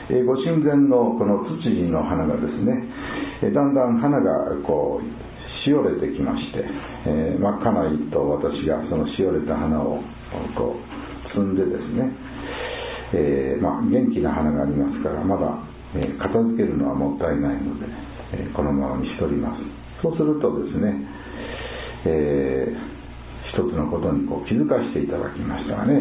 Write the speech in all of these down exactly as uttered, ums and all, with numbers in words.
えー、ご神前のこのツツジの花がですね、えー、だんだん花がこうしおれてきまして、えー、真っ赤な糸を私がそのしおれた花をこう摘んでですね、えーまあ、元気な花がありますからまだ、えー、片付けるのはもったいないので、えー、このままにしております。そうするとですね、えー一つのことにこう気づかせていただきましたがね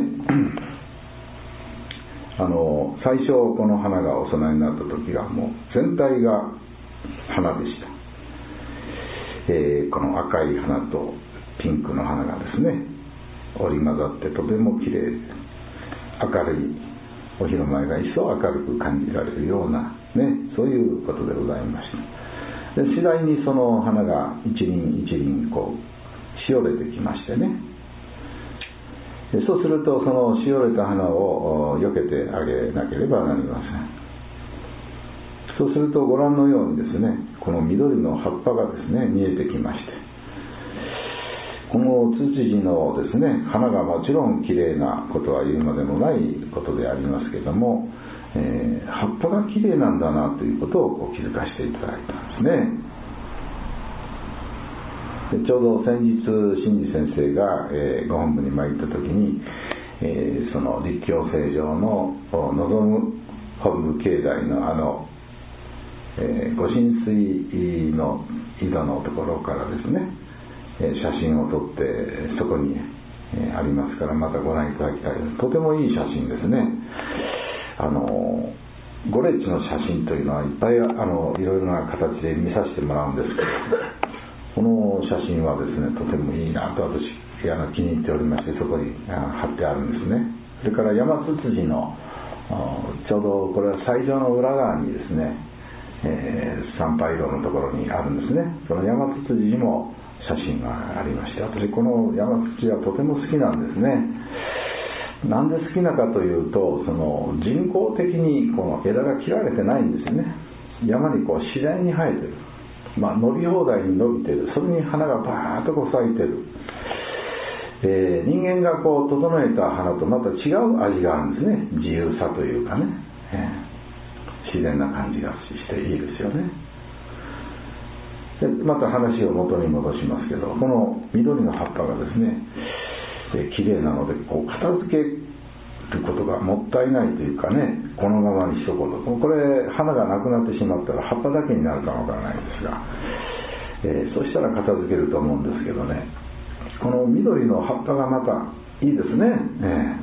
あの最初この花がお供えになった時はもう全体が花でした、えー、この赤い花とピンクの花がですね織り交ざってとてもきれい、明るいお広間が一層明るく感じられるような、ね、そういうことでございました。で次第にその花が一輪一輪こうしおれてきましてね、そうするとそのしおれた花を避けてあげなければなりません。そうするとご覧のようにですね、この緑の葉っぱがですね見えてきまして、このツツジのですね花がもちろんきれいなことは言うまでもないことでありますけども、えー、葉っぱがきれいなんだなということをこう気づかせていただいたんですね。でちょうど先日新次先生が、えー、ご本部に参った時に、えー、その立教聖場の望む本部境内のあの、えー、ご神水の井戸のところからですね、えー、写真を撮ってそこに、えー、ありますからまたご覧いただきたいです。とてもいい写真ですね。あのご霊地の写真というのはいっぱいあのいろいろな形で見させてもらうんですけど、この写真はですねとてもいいなと私あの気に入っておりまして、そこに貼ってあるんですね。それから山ツツジのちょうどこれは斎場の裏側にですね、えー、参拝路のところにあるんですね。その山ツツジにも写真がありまして、私この山ツツジはとても好きなんですね。なんで好きなかというと、その人工的にこの枝が切られてないんですよね。山にこう自然に生えてる、まあ、伸び放題に伸びてる、それに花がバーッとこう咲いてる、えー、人間がこう整えた花とまた違う味があるんですね。自由さというかね、えー、自然な感じがしていいですよね。でまた話を元に戻しますけど、この緑の葉っぱがですね、えー、綺麗なのでこう片付けることがもったいないというかね、このままにしとこうと。これ花がなくなってしまったら葉っぱだけになるかもわからないんですが、えー、そしたら片付けると思うんですけどね、この緑の葉っぱがまたいいですね。え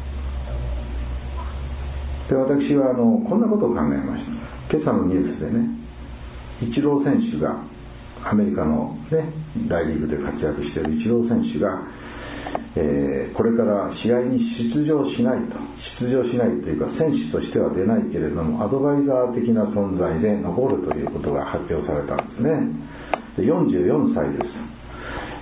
ー、で私はあのこんなことを考えました。今朝のニュースでね、イチロー選手がアメリカの、ね、大リーグで活躍しているイチロー選手がえー、これから試合に出場しないと出場しないというか選手としては出ないけれどもアドバイザー的な存在で残るということが発表されたんですね。でよんじゅうよんさいです。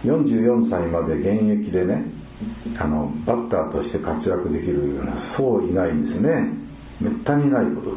よんじゅうよんさいまで現役でね、あのバッターとして活躍できるようなそういないんですね。めったにないことです。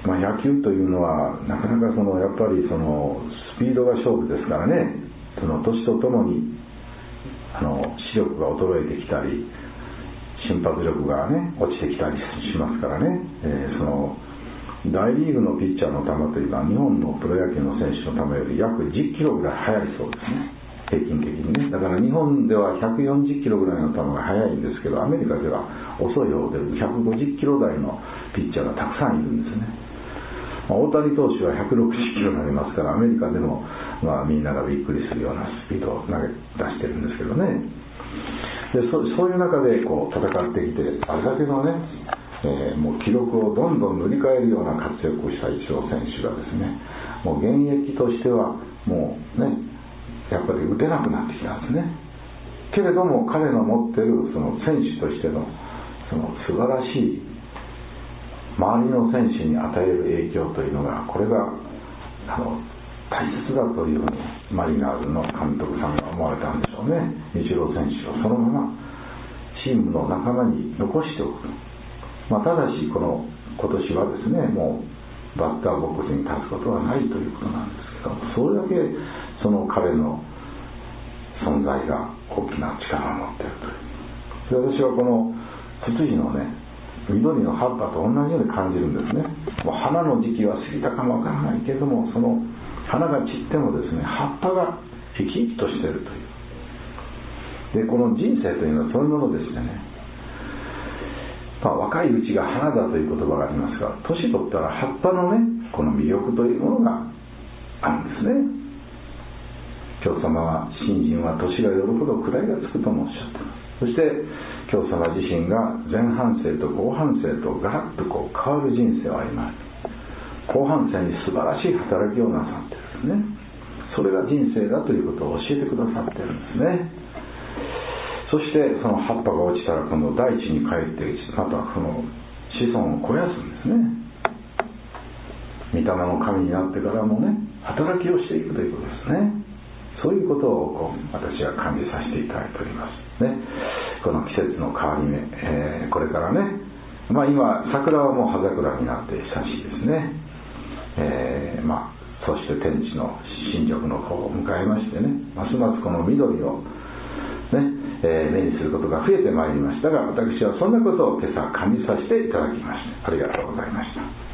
まあ、野球というのはなかなかそのやっぱりそのスピードが勝負ですからね、その年とともにあの視力が衰えてきたり心拍力がね落ちてきたりしますからね、えー、その大リーグのピッチャーの球というのは日本のプロ野球の選手の球より約じゅっキロぐらい速いそうですね、平均的にね。だから日本ではひゃくよんじゅっキロぐらいの球が速いんですけど、アメリカでは遅い方でひゃくごじゅっキロ台のピッチャーがたくさんいるんですね。大谷投手はひゃくろくじゅっキロ投げますから、アメリカでも、まあ、みんながびっくりするようなスピードを投げ出してるんですけどね。で そ, そういう中でこう戦ってきて、あれだけのね、えー、もう記録をどんどん塗り替えるような活躍をしたイチロー選手がですね、もう現役としてはもうね、やっぱり打てなくなってきたんですね。けれども彼の持ってるその選手としてのその素晴らしい周りの選手に与える影響というのが、これがあの大切だというふうにマリナーズの監督さんが思われたんでしょうね。イチロー選手をそのままチームの仲間に残しておく、まあ、ただしこの今年はですね、もうバッターボックスに立つことはないということなんですけど、それだけその彼の存在が大きな力を持っているという。で私はこのツツジのね緑の葉っぱと同じように感じるんですね。もう花の時期は過ぎたかもわからないけれども、その花が散ってもですね、葉っぱが生き生きとしているという。でこの人生というのはそういうものでしてね、まあ、若いうちが花だという言葉がありますが、年取ったら葉っぱのねこの魅力というものがあるんですね。教様は信心は年が寄るほど位がつくともおっしゃっています。そして教様自身が前半生と後半生とガラッとこう変わる人生を歩まれる。後半生に素晴らしい働きをなさっているんですね。それが人生だということを教えてくださっているんですね。そしてその葉っぱが落ちたら今度大地に帰ってまたその子孫を肥やすんですね。御霊の神になってからもね働きをしていくということですね。そういうことをこう私は感じさせていただいておりますね。この季節の変わり目、えー、これからね、まあ、今桜はもう葉桜になって久しいですね。えー、まあそして天地の新緑の方を迎えましてね、ますますこの緑をね、えー、目にすることが増えてまいりましたが、私はそんなことを今朝感じさせていただきました。ありがとうございました。